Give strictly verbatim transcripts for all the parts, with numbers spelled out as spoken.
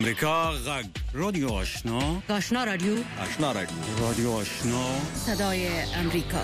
امریکا غږ رادیو آشنا آشنا رادیو آشنا رادیو رادیو آشنا صدای امریکا.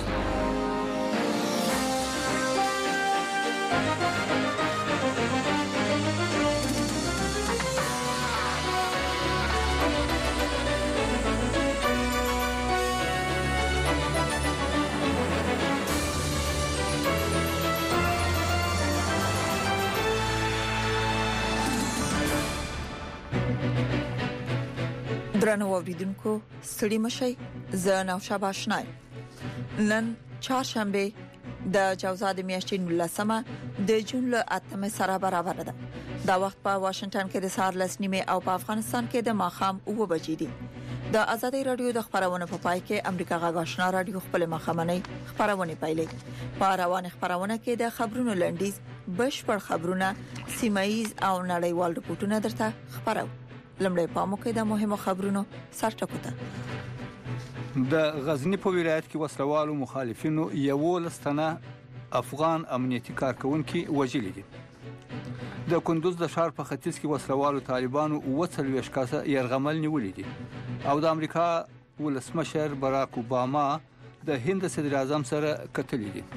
درنو اوریدونکو ستړي مشي زه نوشا باشنای. نن چهارشنبه د جوزاد میاشتې نولسمه د جون له اتمه سره برابر ده. دا وخت په واشنگټن کې د سهار لس نیمه او په افغانستان کې د ماښام اوه بجې دي. د آزادۍ رادیو د خبرونو په پای کې امریکا غږ آشنا رادیو خپل مخامنۍ خبرونه پیلې. په روان خبرونه کې د خبرونو لنډیز بشپړ خبرونه سیمایي او نړیوال رپورټونه درته خبرو. لمړی پامو کې د مهمو خبرونو سرټکو ته. د غزنی په ولایت کې وسلوالو مخالفینو یو لستنه افغان امنیتي کارکونکو وژلي دي. د کندوز د ښار په ختیځ کې وسلوالو طالبانو وڅلويش کاسه يرغمل نیولې دي او د امریکا ولسمشر باراک اوباما د هند صدر اعظم سره کتلې دي.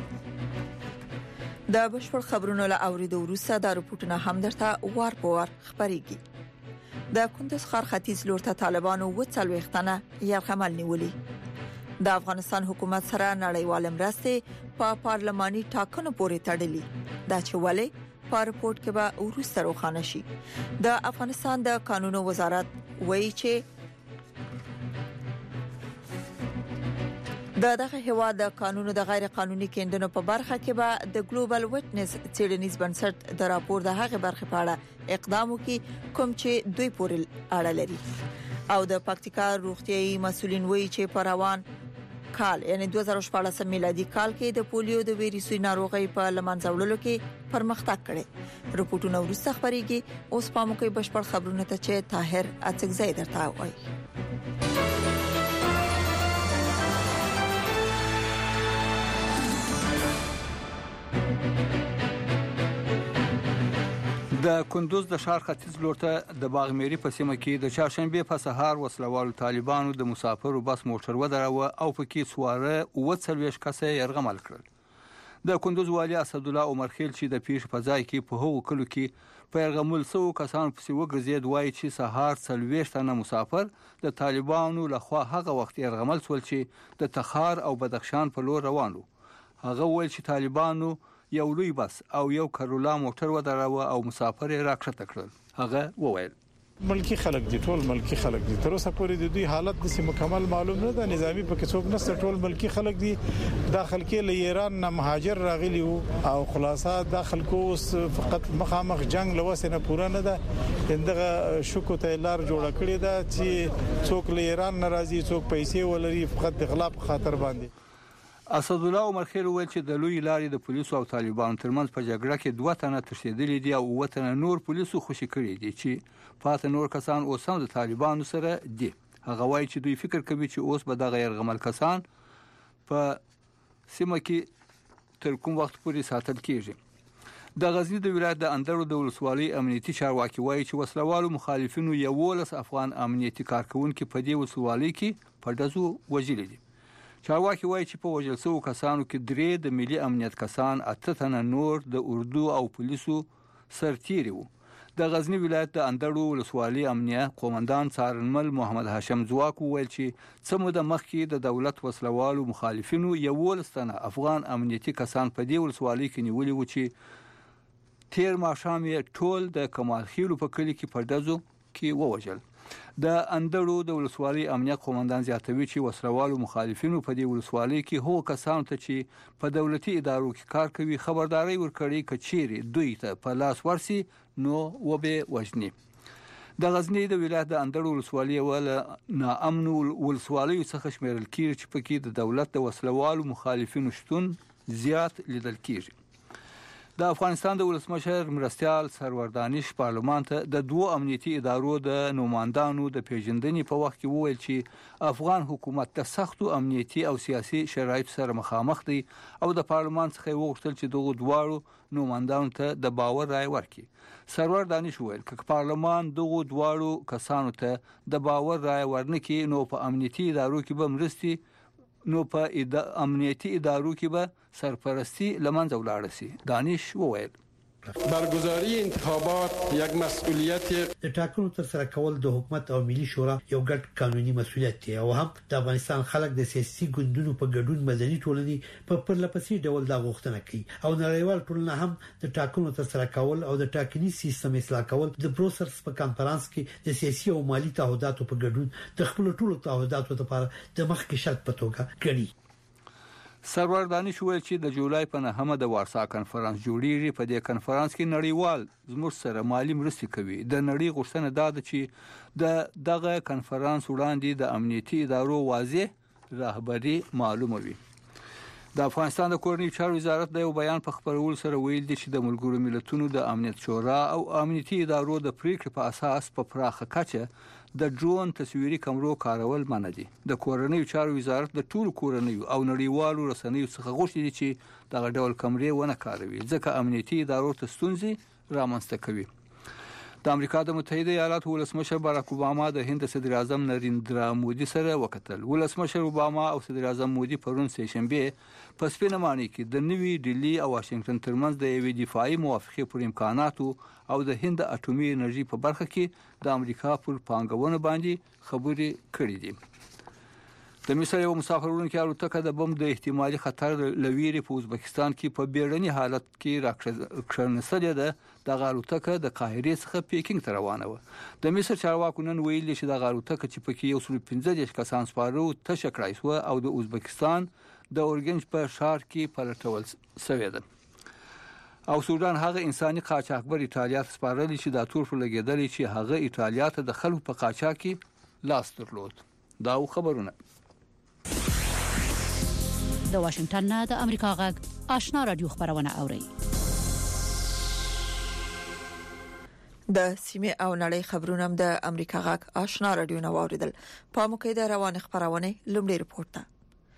د بشپړ خبرونو له اوریدو وروسته د رپورټونو هم درته وار په وار خبريږي. د کندوز ښار ختیځ لور ته طالبانو وڅلويختنه يرغمل نیولې. د افغانستان حکومت سره نړیوال مرستې په پارلماني ټاکنو پورې تړلې. دا چې ولې په رپورت کې به وروسته روښانه شي. د افغانستان د قانونو وزارت وایي چې د دغه هوا د قانونو د غیر قانوني کېندنو په برخه کې به د ګلوبل وټنس څېړنیز بنسټ د راپور د هغه برخه په اړه اقدام وکړي کوم چې دوی پورې اړه لري. او د پکتیکا روغتيایي مسولین وایي چې په روان کال یعنی دوه زره شپاړس میلادي کال کې د پولیو د ویروسي ناروغۍ په لمنځولو کې پرمختګ کړي. رپورټونه ورسته خبريږي. اوس پامو کې بشپړ خبرونه ته چې طاهر اڅکزی درته وایي. د کندوز د ښار ختیځ لور ته د باغميري په سیمه کې د چهارشنبه په سهار وسلوالو طالبانو د مسافرو بس موټر ودراوه او پکې سواره وڅلويش کسه يرغمل کړل. د کندوز والي اسد الله عمر خیل چې د پیښ په ځای کې په هغو کلو کې په يرغمل سو کسان په سیمه ګرځید وایي چې سهار څلويش تنه مسافر د طالبانو لخوا هغه وخت يرغمل سول چې د تخار او بدخشان په لور روانو. هغه ویل چې طالبانو یو لوی بس او یو کرولا موټر ودراوه او مسافر راکښته کړل. هغه وویل ملکی خلک دي، ټول ملکی خلک دي. تر اوسه پورې د دوی حالت د مکمل معلوم نه ده. نظامی په کې څوک نشته، ټول ملکی خلک دي. داخل کې له ایران نه مهاجر راغلي او خلاصه داخل کو فقط مخامخ جنگ لوسنه پوره نه ده. دغه شکو ته لار جوړ کړی ده چې څوک له ایران ناراضي، څوک پیسې ولري، فقط د غلا په خاطر باندې. اسد الله عمر خیل ویل چې د لوی لارې د پولیسو او طالبانو ترمنځ په جګړه کې دوه تنه تښتېدلي دي او وطن نور پولیسو خوشي کړي دي چې پاتې نور کسان اوس هم د طالبانو سره دي. هغه وایي چې دوی فکر کوي چې اوس به دغه يرغمل کسان په سیمه کې تر کوم وخت پورې ساتل کیږي. د غزنی د ولایت د اندړو د ولسوالۍ امنیتي چارواکي وایي چې وسلوالو مخالفینو یولس افغان امنیتي کارکونکو په دې ولسوالۍ کې په دزو وژلي دي. چارواکي وایي چې په وژل شوو کسانو کې درې د ملي امنیت کسان، اته تنه نور د اردو او پولیسو سرتیري وو. د غزنی ولایت د اندړو ولسوالۍ امنیه قومندان څارنمل محمد هاشم ځواک ویل چې څه موده مخکې د دولت وسلوالو مخالفینو یولس تنه افغان امنیتي کسان په دې ولسوالۍ کې نیولي وو چې تیر ماښام یې ټول د کمال خیلو په کلی کې پردزو کې ووژل. د اندړو د ولسوالۍ امنیه قومندان زیاتوي چې وسلوالو مخالفینو په دې ولسوالۍ کې هو کسان ته چې په دولتي ادارو کې کار کوي خبرداري ورکړي کچيري دوی ته په لاس ورسي نو وبه وجني. د غزنی د ولایت د اندړو ولسوالۍ ول ناامن ولسوالۍ څخه شمیرل کیږي چې پکې د دولت د وسلوالو مخالفینو شتون زیات لیدل کیږي. د افغانستان د ولسمشر مرستیال سرور دانش پارلمان ته د دوو امنیتي ادارو د نوماندانو د پیژندنې په وخت کې وویل چې افغان حکومت د سختو امنیتي او سیاسي شرایطو سره مخامخ دی او د پارلمان څخه وغوښتل چې دغه دواړو نوماندانو ته د باور رای ورکړي. سرور دانش وویل چې پارلمان دغه دواړو کسانو ته د باور رای ورنکړي نو په امنیتي ادارو کې به مرستي نو په ادا امنیتي ادارو کې به سرپرستی لمنځه ولاړ شي. دانش وویل برگزاری انتخابات یک مسئولیت د ټاکنو تر سره کول د حکومت او ملي شورا یو ګډ قانوني مسؤلیت دی او هم د افغانستان خلک د سیاسي ګوندونو په ګډون مدني ټولنې په پرلپسې ډول د غوښتنه کوي او نړیوال ټولنه هم د ټاکنو تر سره کول او د ټاکني سیستم اصلاح کول د بروسرز په کانفرنس کې د سیاسي او مالی تعهداتو په ګډون د خپل ټولو تعهداتو لپاره د مخکې شرط په توګه ګڼي. سرور دانش وویل چې د جولای په نهمه د وارسا کانفرنس جوړیږي. په دې کانفرنس کې نړیوال زموږ سره مالی مرستې کوي. د نړۍ غوښتنه دا ده چې د دغه کانفرنس وړاندې د امنیتي ادارو واضح رهبري معلومه وي. د افغانستان د کورنۍ چارو وزارت د یو بیان په خبرولو سره ویل دي چې د ملګرو ملتونو د امنیت شورا او امنیتي ادارو د پریکړې په اساس په پراخه کچه د ډرون تصویري کمرو کارول منع دي. د کورنۍ چارو وزارت د ټولو کورنۍ او نړیوالو رسنیو څخه غوښتي دي چې دغه ډول کمرې ونه کاروي ځکه امنیتي ادارو ته ستونزې رامنځته کوي. د امریکا د متحده ایالاتو ولسمشر باراک اوباما د هند صدر اعظم نریندرا مودي سره وکتل. ولسمشر اوباما او صدر اعظم مودي پرون سه شنبه په سپینه معنی کې د نوي ډیلی او واشنگټن ترمنځ د یوې دفاعي موافقې پر امکاناتو او د هند اټومي انرژي په برخه کې د امریکا پر پانګونې باندې خبرې کړې دي. د مصر یو مسافرونکو الوتکه د بم د احتمالي خطر لویری په ازبکستان کې په بیړني حالت کې راکړنسلې ده. د الوتکه د قاهره څخه پیکینګ ته روانه و. د مصر چارواکو نن ویلي چې د الوتکه چې پکې یو سل پنځه کسان سپاره ته شکړای شو او د ازبکستان د اورګنج په ښار کې پلټول شوې ده. او سودان هغه انساني قاچاقبر ایتالیا ته سپارل چې د تور په لګیدل چې هغه ایتالیا ته د خلکو په قاچاق کې لاس درلود. دا خبرونه د واشنگټن نه د امریکا غږ آشنا رادیو خبرونه اوري. د سیمه او نړۍ خبرونه هم د امریکا غږ آشنا رادیو نه واوریدل. په موقع د روان خبرونه لومړی رپورت ده.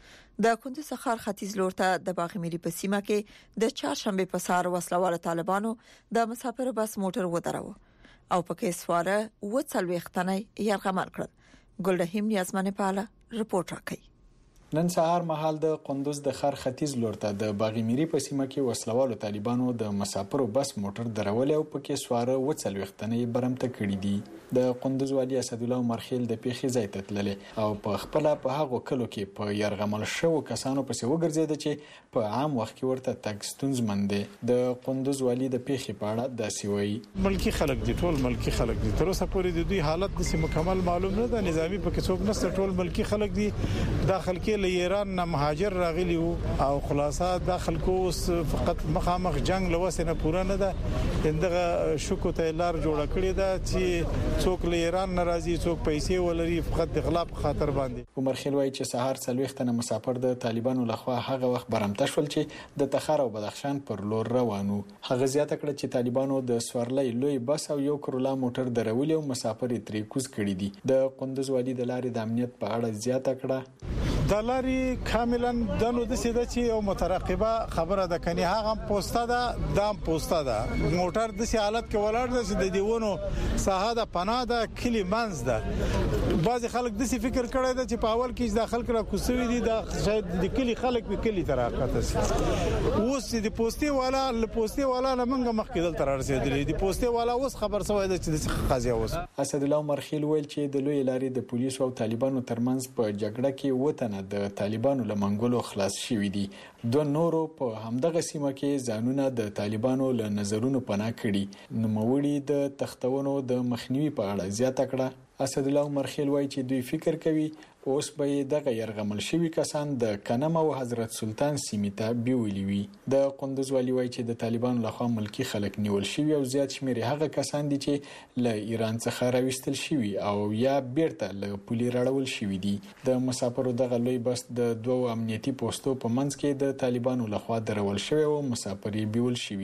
د کندز څخه ختیځ لور ته د باغميري په سیمه کې د چهارشنبه په سهار وسلواله طالبانو د مسافر بس موټر ودراوه او پکې سواره و څلويختنه یرغمل کړ. ګلرحیم نیازمنه پاله رپورت راکړي. نن سهار مهال د قندوز د خر ختیځ لور ته د باغميري په سیمه کې وسلوالو طالبانو د مسافرو بس موټر درول او پکې سواره و څلويختنه برمته کړې دي. د قندوز والی اسد الله مرخیل د پیښې ځای ته تللی او په خپل په هغه کلو کې په يرغمل شو کسانو پسې وګرځید چې په عام وخت کې ورته تګ ستونزمند دي. د قندوز والی د پیښې په اړه داسې وایي ملکی خلک دي، ټول ملکی خلک دي. تر اوسه پورې د دوی حالت د مکمل معلوم نه ده. نظامی پکې څوک نشته، ټول ملکی خلک دي. داخل کې له ایران نه مهاجر راغلي او خلاصه داخل کو فقط مخامخ جنگ لوسنه پوره نه ده. دغه شکو ته لار جوړ کړی ده چې څوک له ایران ناراضي، څوک پیسې ولري، فقط د غلا په خاطر باندې. عمر خیل وایي چې سهار څلويختنه مسافر د طالبانو لخوا هغه وخت برمته شول چې د تخار او بدخشان پر لور روانو. هغه زیاته کړه چې طالبانو د سوارلۍ لوی بس او یو کرولا موټر درولې او مسافر ترې کوز کړي دي. د قندوز والی د لارې د امنیت په اړه زیاته کړه د لارې کاملا دنو د سیده چې یو مترقبه خبره ده، کني هغه پوسټه ده، دام پوسټه ده. موټر د سي حالت کې ولاړ ده چې د دیونو ساحه ده، پناه ده، کلی منځ ده. بعض خلک د سي فکر کړی ده چې په اول کې داخل کړه کوسوي دي د شاید د کلی خلک په کلی تراقته سي. اوس د پوسټي والا له پوسټي والا لمنګه مخکې تر رسیدلې دي. پوسټي والا اوس خبر سوی ده چې د قضیه اوس. اسد الله مرخیل ویل چې د لوی لارې د پولیسو او طالبانو ترمنځ په جګړه کې وته د طالبانو له منګولو خلاص شوي دي. دوه نورو په همدغه سیمه کې ځانونه د طالبانو له نظرونو پناه کړي. نوموړي د تختونو د مخنیوي په اړه زیاته کړه. اسد الله مرخیل وایي چې دوی فکر کوي اوس به دغه يرغمل شوی کسان د کنم او حضرت سلطان سیمې ته بیولي وي. د قندوز والی وایي چې د طالبانو لخوا ملکی خلک نیول شوی او زیات شمیر هغه کسان دي چې له ایران څخه راوستل شوی او یا بیرته له پولي راړول شوی دي. د مسافرو دغه لوی بس د دوو امنیتي پوسټو په منځ کې د طالبانو لخوا درول شوی او مسافري بیول شوی دي.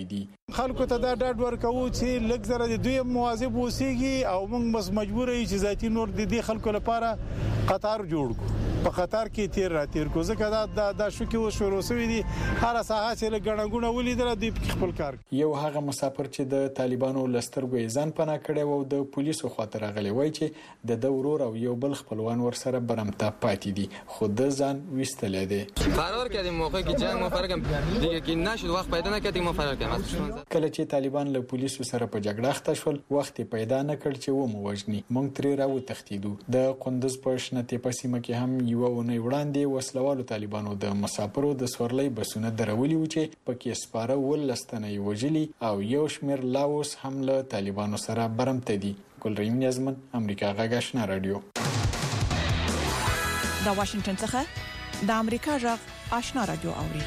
خلکو ته دا ډاډ ورکوو چې لږ زره د دوی مواظب اوسېږي او موږ بس مجبور یو چې ذاتي نور د دې خلکو لپاره قطار جوړ کړو په قطار کې تیر را تیر کو ځکه دا د د شو کې شروع شوی دي هر ساحه چې لګڼګونه ولیدل دوی خپل کار یو هغه مسافر چې د طالبانو لسترګو ځان پناه کړي وو د پولیسو خاطر غلي وای چې د دورور او یو بل خپلوان ورسره برمته پاتې دي خو د ځان وستل دي فرار کردیم موقعی که جنگ ما فرار کردیم دیگه که نشد وقت پیدا نکردیم ما فرار کردیم کله چې طالبان له پولیسو سره په جګړه اخته شول وخت پیدا نکړ چې و مو وژني مونږ ترې راو تختیدو د قندوز په شنته په سیمه کې هم یو ونه وړاندې وسلوالو طالبانو د مسافرو د سورلۍ بسونه درولي و چې پکې سپاره ولستنه وژلي او یو شمیر لاوس هم له طالبانو سره برمته دي ګلریم نیازمن امریکا غږ آشنا رادیو د واشنگټن څخه د امریکا غږ آشنا رادیو اوري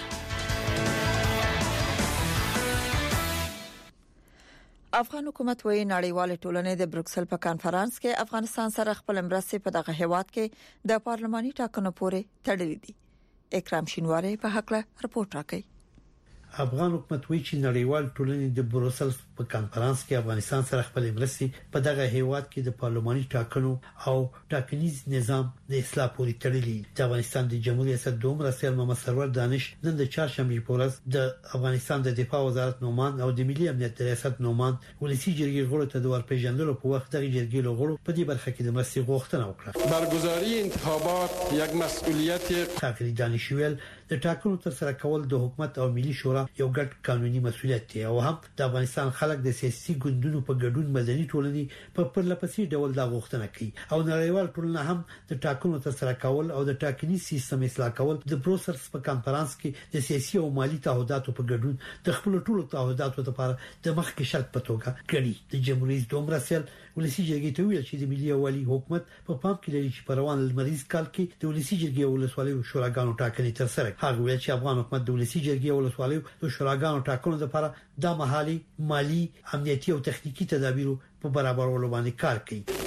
افغان حکومت وایي نړیوال ټولنې د بروکسل په کانفرنس کې افغانستان سره خپل مرستې په دغه هیواد کې د پارلماني ټاکنو پورې تړلې دي اکرام شینواری په حق له رپورت راکړي افغان حکومت وایي چې نړیوال ټولنې د بروکسل په کانفرنس کې افغانستان سره خپل مرستې په دغه هیواد کې د پارلماني ټاکنو او ټاکنیز نظام د اصلاح پورې تړلې د افغانستان د جمهوریت ریاست دوم رسول محمد سرور دانش نن د چهارشنبه په ورځ د افغانستان د دفاع وزارت نومان او د ملي امنیت ریاست نومان ولسی جرګې غړو ته د ورپېژندلو په وخت د جرګې غړو په دې برخه کې د مرستې غوښتنه وکړه برگزاری انتخابات یک مسئولیت خاطری دانشویل د ټاکنو تر سره کول د حکومت او ملي شورا یو ګډ قانوني مسؤلیت دی او هم د افغانستان خلک د سیاسي ګوندونو په ګډون مدني ټولنې په پرلپسې ډول دا غوښتنه کوي او نړیوال ټولنه هم د ټاکنو تر سره کول او د ټاکني سیستم اصلاح کول د بروسرز په کانفرنس کې د سیاسي او مالی تعهداتو په ګډون د خپل ټولو تعهداتو لپاره د مخکې شرط په توګه کړي د جمهوریت دوم رسل ولسی جرګې ته ویل چې د ملي اوالي حکومت په پام کې لري چې په روان لمریز کال کې د ولسی جرګې ولسوالۍ شوراګانو ټاکنې تر سره هغه ویل چې افغان حکومت د ولسی جرګې ولسوالۍ د شوراګانو ټاکنو لپاره د محلي مالی امنیتي او تخنیکی تدابیر په برابرولو باندې کار کوي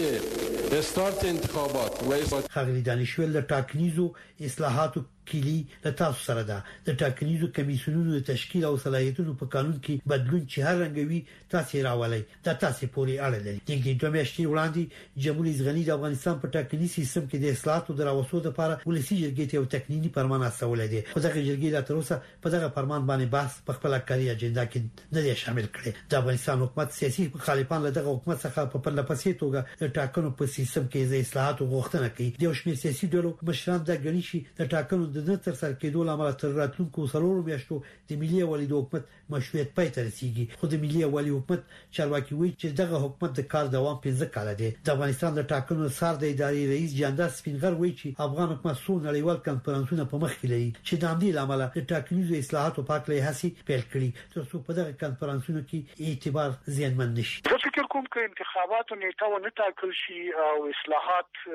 کلید استارت انتخابات و خغلی دانشول د ټاکنیزو اصلاحاتو کلی د تاسو سره ده د ټاکنیزو کمیسیونونو د تشکیل او صلاحیتونو په قانون کې بدلون چې هر رنګوي تاسو راولي د تاسو پوري اړه لري د دوه میاشتې وړاندې جمهوریت غنی د افغانستان په ټاکنی سیستم کې د اصلاحاتو دراوسو لپاره ولسی جرګې ته یو تکنینی فرمان استول دي خو دغه جرګې لا تر اوسه په دغه فرمان باندې بحث په خپل کاري اجنډا کې نه دی شامل کړي د افغانستان حکومت سیاسي مخالفان له دغه حکومت څخه په پرلپسې توګه د ټاکنو په سیستم کې د اصلاحاتو غوښتنه کوي د شمیر سیاسي ډلو مشران د غنی شي د ټاکنو د نه تر سره کېدو لامل تر راتلونکو سلورو میاشتو د ملي اوالي د حکومت مشروعیت پای ته رسیږي خو د ملي اوالي حکومت چارواکي وایي چې دغه حکومت د کار دوام پنځه کال دی د افغانستان د ټاکنو سر د اداري رئیس جاندار سپینغر وایي چې افغان حکومت څو نړیوال کانفرنسونه په مخ کې لري چې د همدې لامل د ټاکنیزو اصلاحاتو په اړه هڅې پیل کړي تر څو په دغه کانفرنسونو کې اعتبار زیانمن نشي زه فکر کوم چې انتخاباتو نیټه و نه ټاکل شي او اصلاحات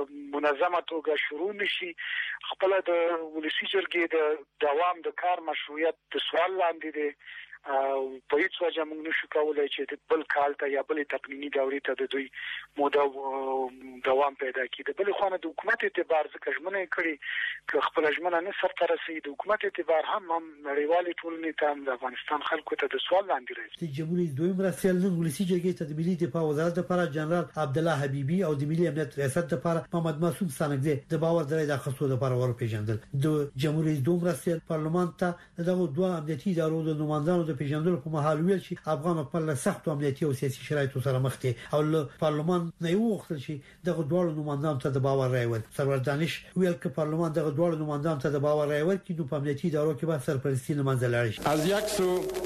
منظمه توګه شروع نشي خپل د ولسی جرګې د دوام د کار مشروعیت د سوال لاندې دی او په هیڅ وجه موږ نشو کولای چې د بل کال ته یا بل تقنینی دورې ته د دوی موده دوام پیدا کړي د بل خوانه د حکومت اعتبار ځکه ژمنه کړي چې خپل ژمنه نه سرته رسي د حکومت اعتبار هم هم نړیوال ټولنې ته د افغانستان خلکو ته د سوال لاندې راځي د جمهوریت دویم رسول نن ولسی جرګې ته د ملي دفاع وزارت لپاره جنرال عبد الله حبیبي او د ملي امنیت ریاست لپاره محمد معصوم سانګزی د باور درې د خصوصو لپاره ورپېژندل د جمهوریت دویم رسول پارلمان ته دغه دوه امنیتي ادارو د نمائندانو د پیژندلو په محل ویل چې افغان حکومت له سخت امنیتي او سیاسي شرایطو سره مخ دي او له پارلمان نه یو وختل شي دغه دوه نمائندانو ته د باور راوړل سرور دانش ویل چې پارلمان دغه دوه نمائندانو ته د باور راوړل چې نو په امنیتي ادارو کې به سرپرستی نه منځل راځي از یک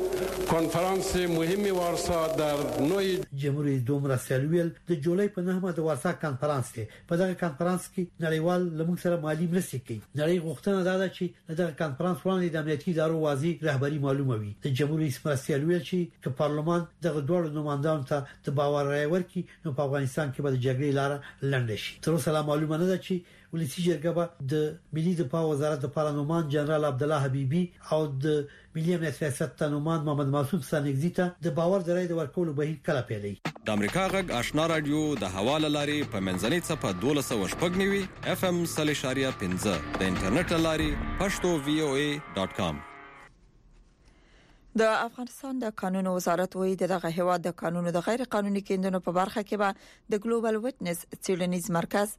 سو کنفرانس مهمی وارسا در نوې جمهوریت دوم رسول ویل د جولای په نهمه د وارسا کانفرنس دی په دغه کانفرنس کې نړیوال لمون سره مالی مرستې کوي نړۍ غوښتنه ده چې دغه کانفرنس وړاندې د امنیتي ادارو واضح رهبری معلومه وي د جمهوریت مرستیال ویل چې ک پارلمان دغه دوه نمائندانو ته د باور راي ورکړي نو په افغانستان کې به د جګړې لار لنډ شي تر اوسه معلومه نه ده چې ولسی جرګه به د ملي دفاع وزارت لپاره نومان جنرال عبد الله حبیبي او د ملي امنیت ریاست نومان محمد معصوم سانګزی ته د باور درې د ورکولو بهیر کله پیلي د امریکا غږ آشنا رادیو د حواله لاري په منځنۍ صفه دولس شپږ نیوي اف ام صلی شاریه پنځه د انټرنیټ لاري پښتو وی او ای ډاټ کام د افغانستان د قانونو وزارت وایي دغه هیواد د قانونو د غیر قانوني کیندنو په برخه کې به د ګلوبل وټنس څېړنیز مرکز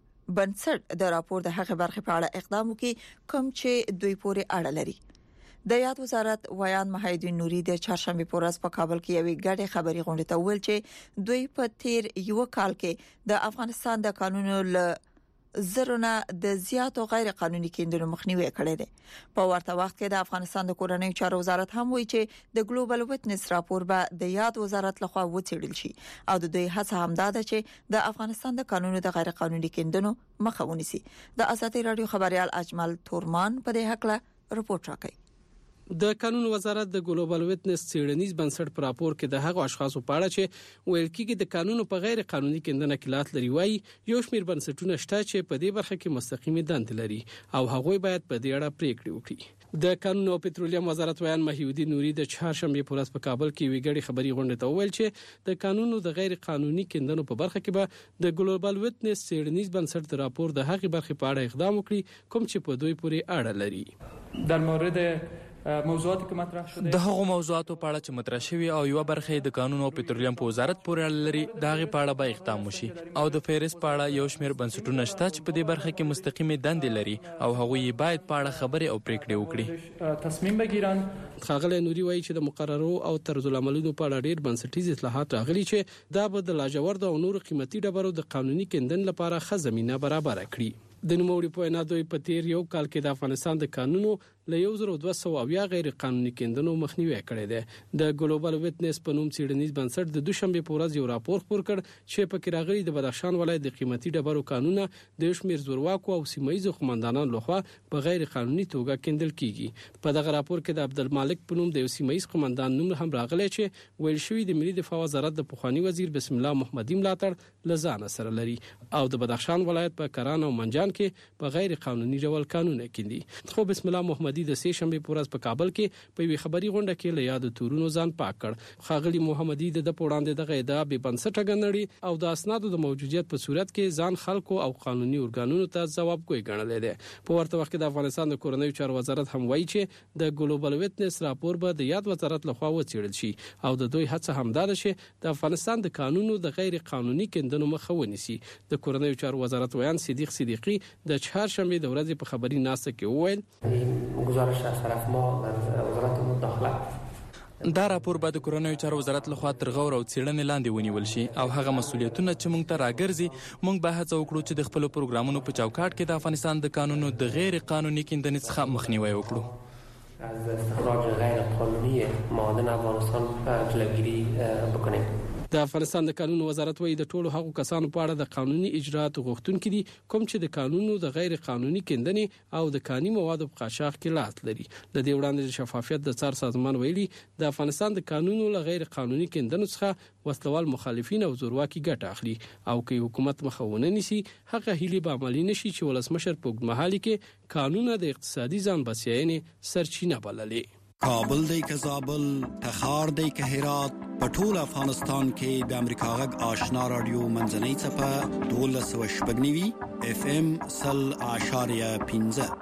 بنسټ د راپور د هغه برخه په اړه اقدام وکړي کوم چې دوی پورې اړه لري. د یاد وزارت ویان محیدین نوري د چهارشنبه په ورځ په کابل کې یوې ګډې خبري غونډې ته ویل چې دوی په تیر یو کال کې د افغانستان د قانونو له زرونه د زیاتو غیر قانوني کیندنو مخنیوي کړی دی. په ورته وخت کې د افغانستان د کورنیو چارو وزارت هم وایي چې د ګلوبل وټنس راپور به د یاد وزارت لخوا وڅېړل شي او د دوی هڅه هم ده چې د افغانستان د قانونو د غیر قانوني کیندنو مخه ونیسي. د ازادي رادیو خبريال اجمل تورمان په دې حق له رپورټ راکړي. د قانون وزارت د ګلوبل وټنس څېړنیز بنسټ پر راپور کې د هغو اشخاصو په اړه چې ویل کېږي د قانون په غیر قانوني کیندنه کې لاس لري وایي یو شمېر بنسټونه شته چې په دې برخه کې مستقیمه دندې لري او هغوی باید په دې اړه پریکړې وکړي. د قانون او پټرولیم وزارت ویان محیدین نوري د چهارشنبه په ورځ په کابل کې ویګړي خبري غونډه ته ویل چې د قانون د غیر قانوني کیندنو په برخه کې به د ګلوبل وټنس څېړنیز بنسټ د راپور د هغې برخې په اړه اقدام وکړي کوم چې په دوی پورې اړه لري. در مورد موضوعات که مطرح شده د هغو موضوعاتو په اړه چې مطرح شوي او یو برخه د قانون او پټرولیم په وزارت پورې اړه لري د هغې په اړه به اقدام وشي او د فهرست په اړه یو شمېر بنسټونه شته چې په دې برخه کې مستقیمې دندې لري او هغوی باید په اړه خبرې او پریکړې وکړي. تصمیم بگیرن. ښاغلی نوري وایي چې د مقررو او طرزالعملونو په اړه ډېر بنسټیز اصلاحات راغلي چې دا به د لاجوردو او نورو قیمتي ډبرو د قانوني کیندنې لپاره ښه زمینه برابر کړي. د نوموړي په وینا دوی په تیر یو کال کې د افغانستان د قانونو له یو زر دوه سوه اویا غیر قانوني کیندنو مخنیوي کړی دی. د ګلوبل وټنس په نوم څېړنیز بنسټ د دوشنبه په ورځ یو راپور خپور کړ چې په کې راغلي د بدخشان ولایت د قیمتي ډبرو قانونه د یو شمېر زورواکو او سیمایي قومندانانو لخوا په غیر قانوني توګه کیندل کیږي. په دغه راپور کې د عبدالمالک په نوم د یو سیمایي قومندان نوم هم راغلی چې ویل شوی د ملي دفاع وزارت د پخوانی وزیر بسم الله محمدي ملاتړ لزان سره لري او د بدخشان ولایت په کران او منجان کې په غیر قانوني ډول قانون کیندي. خو بسم الله محمدي د سه شنبه په ورځ په کابل کې په وی خبري غونډه کې له یاد تورونو ځان پاک کړ. خاغلی محمدي د پوړاندې دغه ادعا به بنسټه ګڼلې او د اسنادو د موجودیت په صورت کې ځان خلکو او قانوني ارګانونو ته ځوابګوی ګڼلې ده. په ورته وخت کې د افغانستان د کورنیو چارو وزارت هم وایي چې د ګلوبل وټنس راپور به د یاد وزارت لخوا وڅېړل شي او د دوی هڅه هم ده چې د افغانستان د قانونو د غیر قانوني کیندنو مخه ونیسي. د کورنیو چارو وزارت ویان صدیق صدیقی د چهارشنبه د ورځې په خبري ناسته کې وویل گزارش از طرف ما از وزارت مداخله دا راپور به د کورنیو چارو وزارت لخوا تر غور او څېړنې لاندې ونیول شي او هغه مسولیتونه چې موږ ته راګرځي موږ به هڅه وکړو چې د خپل پروګرامونو په چوکاټ کې د افغانستان د قانونو د غیر قانوني کیندنې څخه مخنیوي وکړو. از استخراج غیر قانونی معادن افغانستان جلوگیری بکنیم. د افغانستان د قانون وزارت وایي د ټولو هغو کسانو په اړه د قانوني اجراءاتو غوښتونکي دي کوم چې د قانونو د غیر قانوني کیندنې او د کاني موادو په قاچاق کې لاس لري. د دې وړاندې د شفافیت د څار سازمان ویلي د افغانستان د قانونو له غیر قانوني کیندنو څخه وسلوال مخالفین او زورواکي ګټه اخلي او که حکومت مخه ونه نیسي هغه هیلې به عملي نشي چې ولسمشر په اوږدمهالي کې قانون د اقتصادي ځان بسیاینې سرچینه بللې. کابل دی که زابل تخار دی که هرات په ټول افغانستان کې د امریکا غږ آشنا رادیو منځنۍ څپه دولس سوه شپږ نوي اف ام سل اعشاریه پنځه.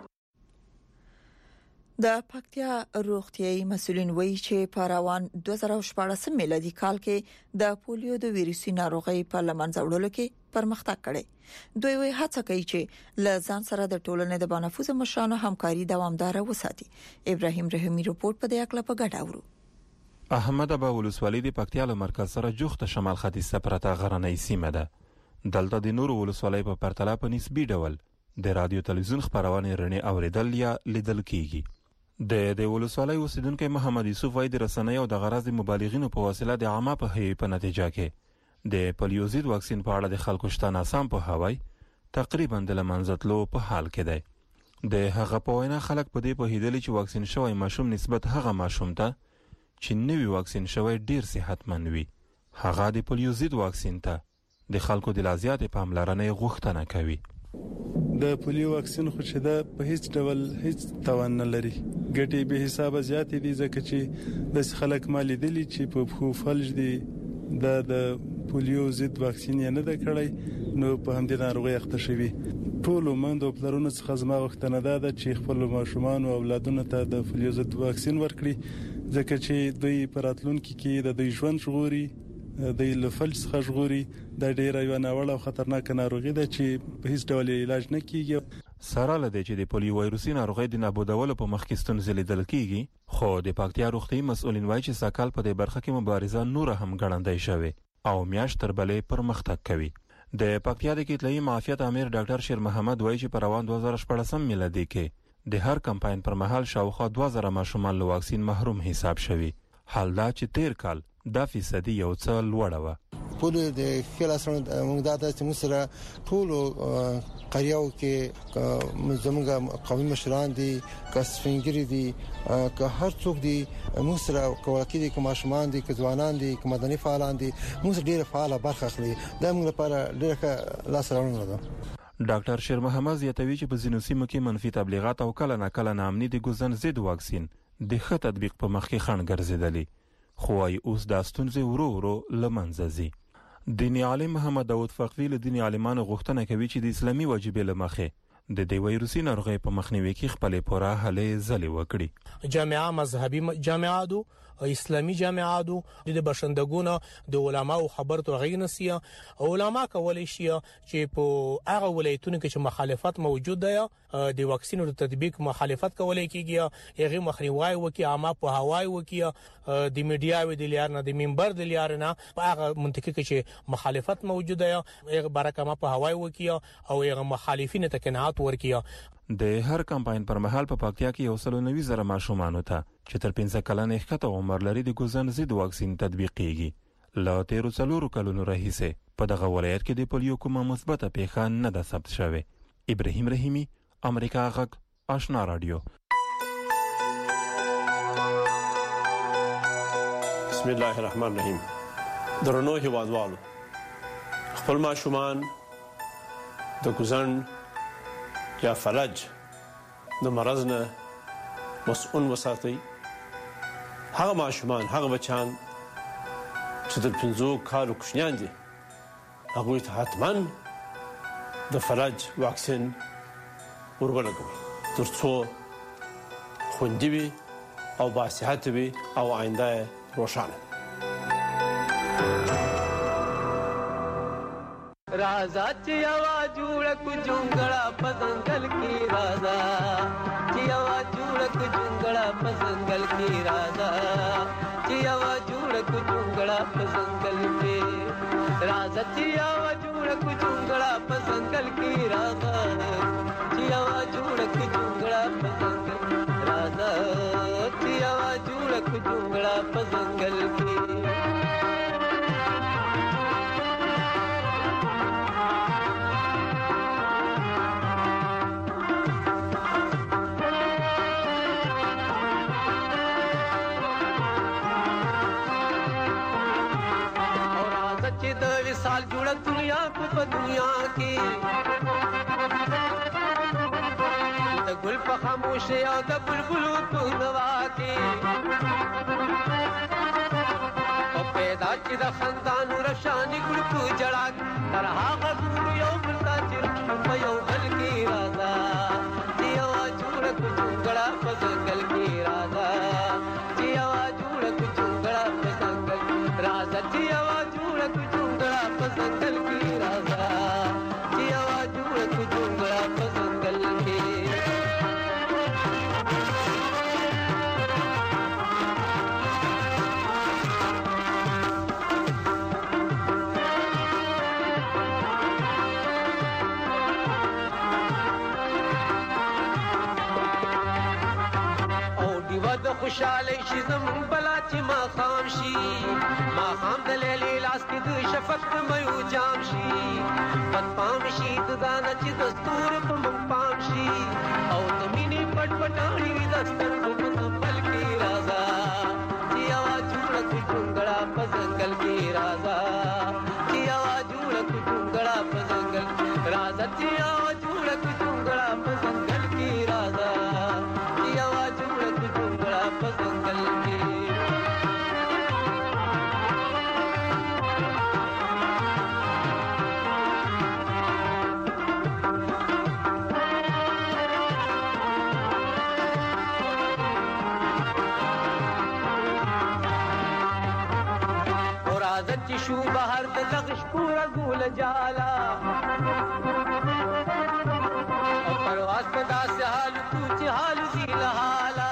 د پکتیا روغتیايي مسؤلین وایي چې په روان دوه زره شپاړس میلادي کال کې د پولیو د ویروسي ناروغۍ په لمنځه وړلو کې پرمختګ کړي. دوی وایي هڅه کوي چې له ځان سره د ټولنې د بنفوذ مشرانو همکاري دوامدار وساتي. ابراهیم رحیمی رپورټ په دې اړه په ګډه اورو. احمد ابا ولسوالۍ د پکتیا له مرکز سره جوخت شمال ختیځ ته پرته غرنۍ سیمه ده. دلته د نورو ولسوالۍ په پرتله په نسبي ډول د رادیو تلویزیون خبرونه رڼې اوریدل یا لیدل کیږي. د د ولسوالۍ اوسیدونکو محمد یوسف وایي د رسنیو د غرض مبالغینو په وسیله د عامه په هي په نتیجه کې د پولیوزید واکسین په اړه د خلکو شته ناسم په هوای تقریبا د لمنځتلو په حال کې دی. د هغه په وینا خلک په دې په هیدلی چې واکسین شوی ماشوم نسبت هغه ماشوم ته چې نوی واکسین شوی ډیر صحتمند وي هغه د پولیوزید واکسین ته د خلکو د لازیات پاملرنې غوښتنه کوي. د پولیو واکسین خو چې دا په هیڅ ډول هیڅ توان نه لري. ګټې به حساب زیات دي ځکه چې د خلک مالي دي چې په خو فلج دي د د پولیو ضد واکسین نه ده کړی نو په همدې ناروغي اخته شوی. ټول مندو پلرونو څخه زما وختنه ده چې خپل ماشومان او اولادونو ته د پولیو ضد واکسین ورکړي ځکه چې دوی پراتلونکو کې د دوی ژوند ژغوري د لفلج څخه ژغوري د ډیره یو ناوړه او خطرناک ناروغي ده چې په هیڅ ډول علاج نه کیږي. سره لدې چې د پولیو وایروسي ناروغي د نابودولو په مخ کې ستونزې لیدل کیږي، خو د پکتیا روغتي مسؤلین وایي چې ساکال په دې برخه کې مبارزه نور هم ګړندۍ شوه او میاشت تر بلې پرمختګ کوي. د پکتیا د کتلې معافیت امیر ډاکټر شیر محمد وایي چې په روان دوه زره شپږ میلادي کې د هر کمپاین پر مهال شاوخوا دوه زره ماشومان له واکسین محروم حساب شوي. حال دا چې تیر کال دا فیصدي یو څه لوړه و. پولیو د خپل اصل موږ دا چې موږ سره ټول قریاو کې زموږ قومي مشران دي، کسفینګری دي، که هر څوک دي موږ سره کولاکی دي، کوم ماشومان دي، کوم ځوانان دي، کوم مدني فعالان دي، موږ ډیره فعاله برخه اخلي. دا موږ لپاره ډیره لاس راوړنه ده. ډاکټر شیر محمد یتوی چې په ځینو سیمو کې منفي تبلیغات او کله ناکله نامني د ګوزن ضد واکسین د ښه تطبیق په مخ کې خنډ ګرځیدلی، خو وايي اوس دا ستونزې ورو ورو لمنځه ځي. دیني عالم محمد داود فقوی له دیني عالمانو غوښتنه کوي چې د اسلامي واجبې له مخې د دې وایروسي ناروغۍ په مخنیوي کې خپلې پوره هلې ځلې وکړي. جامعه مذهبي جامعات اسلامي جامعات د بشندګونو د علماو خبر تو غینسیه علما کولای شي چې په هغه ولایتونو کې چې مخالفت موجود ده د واکسینو د تطبیق مخالفت کولای کیږي، هغه مخنیوي وکي، عامه په هوای وکي، د میډیا و د لیارنه د منبر د لیارنه په هغه منطقه کې چې مخالفت موجود ده هغه برکه ما په هوای وکي او هغه مخالفین ته قناعت ورکي. د هر کمپاین پر مهال په پکتیا کې یو سل او نوي زره ماشومان ته چې تر پنځه کلن ښکته عمر لري د ګوزن ضد واکسین تطبیق کیږي. له تیرو څلورو کلونو راهیسې په دغه ولایت کې د پولیو کومه مثبته پیښه نه ده ثبت شوې. ابراهیم رحیمی، امریکا غږ، آشنا رادیو. بسم الله الرحمن الرحیم. درنو هیوادوالو، خپل ماشومان د ګوزن یا فلج د مرض نه مسؤل وساتئ. هغه ماشومان، هغه بچان چې د پنځو کالو کوچنیان دي، هغوی ته حتما د فلج واکسین ور ولګوئ تر څو خوندي وي او باصحت وي او آینده روښانه. राजा चियावा जुड़क जुंगड़ा पसंगल की राजा, चियावा जुड़क जुंगड़ा पसंगल की राजा, चियावा जुड़क जुंगड़ा पसंगल के राजा, चियावा जुड़क जुंगड़ा पसंगल की राजा, चियावा जुड़क जुंगड़ा पसंगल राजा, चियावा जुड़क जुंगड़ा पसंगल की. साल जुड़ा दुनिया को दुनिया की द गुल प खामोश या द बुलबुल को नवा की ओ पैदा की द खानदान रशानी गुल को जड़ा तरहा गूर यो बता चिर यो गल की राजा जिया जुड़ा को जुंगड़ा पसंगल की राजा, जिया जुड़ा को जुंगड़ा पसंगल राजा, जिया जुड़ा को जुंगड़ा पसंगल की राजा, जिया जुड़ा को जुंगड़ा पसंगल की. खुशाले शी ज़मन बला ची मा खाम शी मा खाम दलेली लास की द शफक मयू जाम शी पत पाम शी दाना ची दस्तूर पम पाम शी औ तमिनी पट पटाणी दस्तर पम पल की राजा, जिया जुड़क जुंगड़ा पसंगल की राजा, जिया जुड़क जुंगड़ा पसंगल राजा, जिया जुड़क जुंगड़ा पसंगल की राजा, जिया जुड़क जुंगड़ा पसंगल की. شو بهر د دغش پورا ګول جالا او پرواز په داسې حال کو چې حال دی لحالا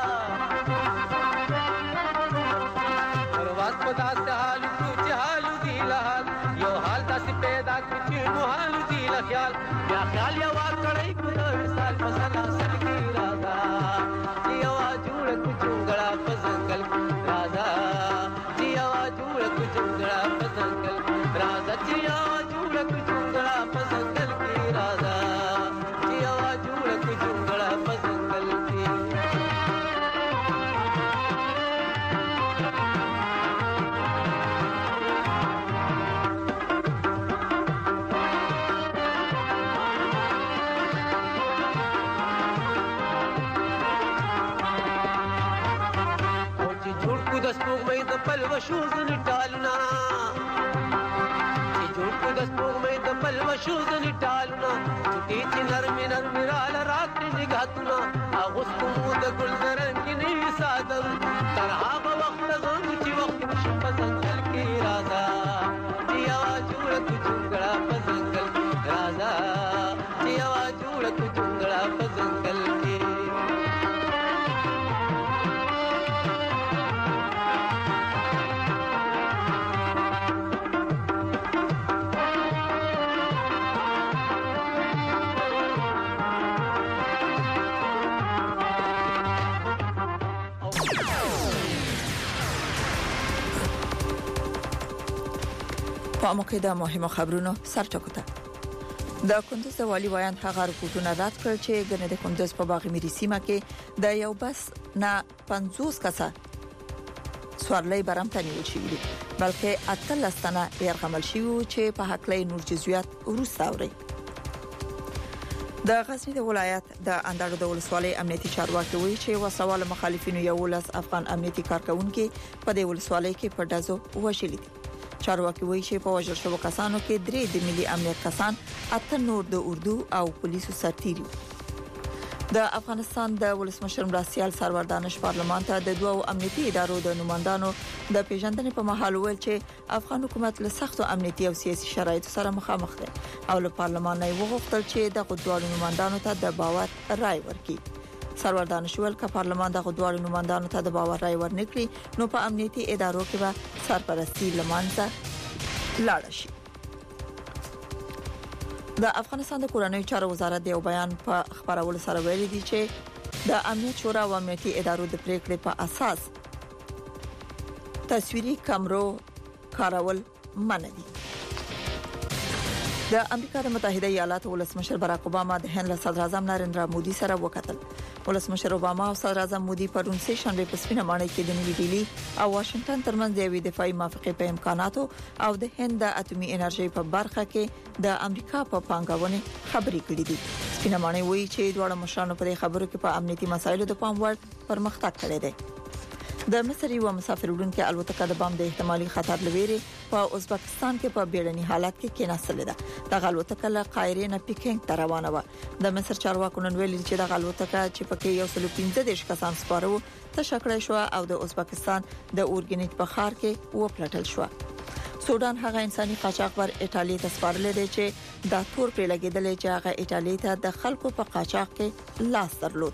پرواز په داسې حال کو چې حال دی لحال یو حال داسې پیدا کړ چې نو حال دی لخیال بیا خیال یو کړی کو د وصال فسلا سل کی راځه یو جوړ کو جونګړه پزنګل راځه یو جوړ کو جونګړه پزنګل راځه یو جوړ کو جونګړه پزنګل کی راځه یو جوړ کو جونګړه پزنګل کی سپوږمۍ د پلوشو زنې ټالونه چې جوړ کو د سپوږمۍ د پلوشو زنې ټالونه چټي چې نرمې نرمې راله راکړي نګهتونه اغوستو مو د ګل د رنګینې صادر تر هغه وخته غم چې وخت شي په ځنګل کې راځه چې یوه جوړه کو جونګړه په ځنګل راځه چې یوه جوړه کو جونګړه په ځنګل کې په موقع د مهمو خبرونو سرټکوته د کندوز د والی وایان هغه رپورټونه رد کړ چې ګنې د کندوز په باغ میری سیمه کې د یو بس نه پنځوس کسه سوارلۍ برمته نیول شوی دي بلکې اتلس تنه يرغمل شوی چې په حقلې نور جزئیات ورسته اوري د غزنی د ولایت د اندړو د ولسوالۍ امنیتي چارواکي وایي چې وسوال مخالفینو یو لس افغان امنیتي کارکونکو په دې ولسوالۍ کې په دازو وشلې دي چارواکي وایي چې په وژل شوو کسانو کې درې د ملي امنیت کسان اته نور د اردو او پولیسو سرتیري د افغانستان د ولسمشر مرسیال سرور دانش پارلمان ته د دوو امنیتي ادارو د نمائندانو د پیژندنې په محل ویل چې افغان حکومت له سختو امنیتي او سیاسي شرایطو سره مخامخ دی او له پارلمان نه وغوښتل چې د دوو نمائندانو ته د باور رائے ورکړي سرور دانشول ک پارلمان د غوډوالو نمائندانو ته د باور رائے ورنکړي نو په امنیتي ادارو کې به سرپرستی لمانځه لاړ شي د افغانستان د کورنۍ چارو وزارت د یو بیان په خبرولو سره ویلي دی چې د امنیت شورا او امنیتي ادارو د پریکړې په اساس تصویري کیمرو کارول منع دي د امریکا د متحده ایالاتو ولسمشر براک اوباما د هند صدر اعظم نریندرا مودي سره وکتل ولسمشر اوباما او صدر اعظم مودي پرون سه شنبه په سپینه ماڼۍ کې د نوې ډیلی او واشنگټن ترمنځ د یوې دفاعي موافقې په امکاناتو او د هند د اټومي انرژي په برخه کې د امریکا په پانګونې خبرې کړې دي سپینه ماڼۍ وایي چې دواړه مشرانو په خبرو کې په امنیتي مسایلو د پام وړ پرمختګ کړی دی د مصر یو مسافر وړونکو الوتکه د بام د احتمالي خطر لويري په ازبکستان کې په بیړني حالت کې کېناستله ده د الوتکه له قاهره نه پیکینګ ته روانه و د مصر چارواکو نن ویلي چې د الوتکه چې پکې یو سل پنځه دیرش کسان سپارو تشکړې شو او د ازبکستان د اورګانیک په ښار کې وپلټل شو سودان هغه انساني قاچاق ور ایتالیا ته سپارل دي چې د تور پر لګیدل چې هغه ایتالیا ته د خلکو په قاچاق کې لاس درلود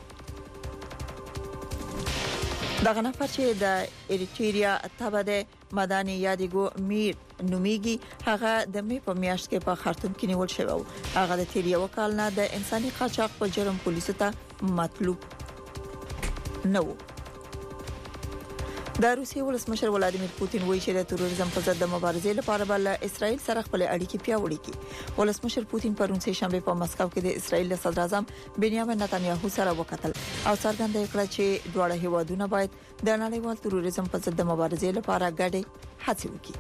دغه نفر چې د اریټریا تبع د مدني یادګو میر نومیږي هغه د می په میاشت کې په خرطوم کې نیول شوی هغه د تیر یو کال نه د انساني قاچاق په جرم پولیسو ته مطلوب نو د روسیې ولسمشر ولادیمیر پوتین وایي چې د تروریزم په ضد د مبارزې لپاره بل اسرائیل سره خپل اړیکې پیاوړې کړي ولسمشر پوتین پرون سه شنبه په مسکو کې د اسرائیل صدر اعظم بنیامین نتنیاهو سره وکتل او څرګنده کړه چې دواړه هیوادونه باید د نړیوال تروریزم په ضد د مبارزې لپاره ګډې هڅې وکړي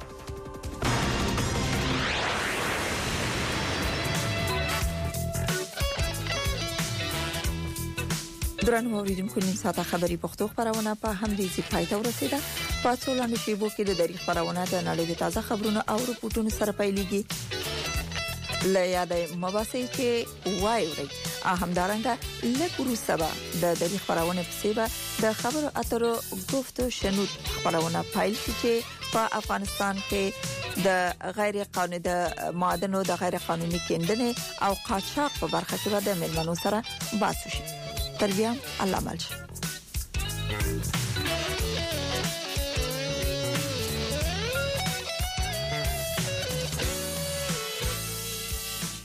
درن موریدونکو نیم ساعته خبري پښتو خبرونه په همدې ځای پای ته ورسیده په څولانو شیبو کې د تاریخ خبرونه د نړۍ د تازه خبرونو او رپورټونو سره پیلېږي ل یادې مباسي چې وایوري همدارنګه لکورو سبا د تاریخ خبرونه په سیبه د خبرو اترو گفتو شنود خبرونه پیل شي چې په افغانستان کې د غیر قانوني د معادنو د غیر قانوني کیندنې او قاچاق په برخه کې د ملمنو سره بحث وشي. تر بیا الله مل شي.